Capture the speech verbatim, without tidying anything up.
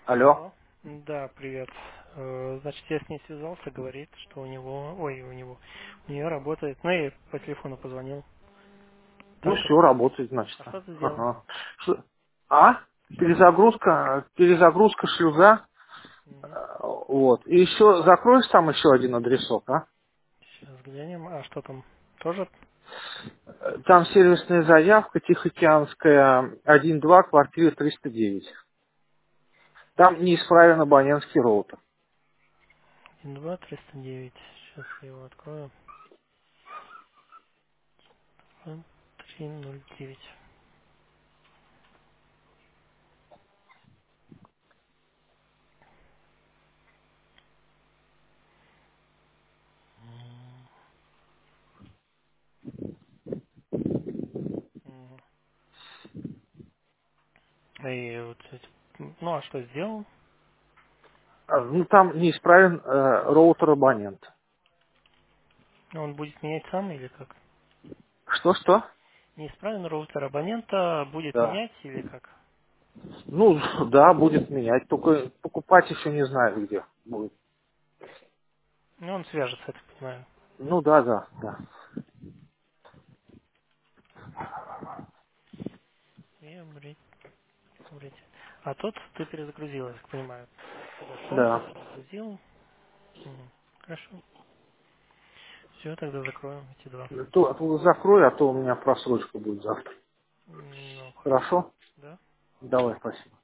Алло. Алло. Да, привет. Э, Значит, я с ней связался, говорит, что у него, ой, у него, у нее работает, ну, я ей по телефону позвонил. Ну Там все, как-то, работает, значит. а что ты сделал? Ага. Что- А? Перезагрузка, перезагрузка шлюза. Угу. э, Вот. И еще закроешь там еще один адресок, а? Сейчас глянем, а что там? Тоже? Э, Там сервисная заявка Тихоокеанская один два, квартира триста девять. Там неисправен абонентский роутер. один два триста девять. Сейчас я его открою. три ноль девять. Мгм. И вот, эти- ну, а что сделал? А, Ну там неисправен э, роутер абонента. Он будет менять сам или как? Что-что? Неисправен роутер абонента будет Да. менять или как? Ну, да, будет менять. Только покупать еще не знаю где будет. Ну, он свяжется, я так понимаю. Ну да, да, да. Приобретение. Смотрите. А тот ты перезагрузил, я так понимаю. Ты зашел, Да. перезагрузил. Мгм. Хорошо. Все, тогда закроем эти два. То, то закрой, а то у меня просрочка будет завтра. М, Ну, хорошо. Хорошо? Да? Давай, спасибо.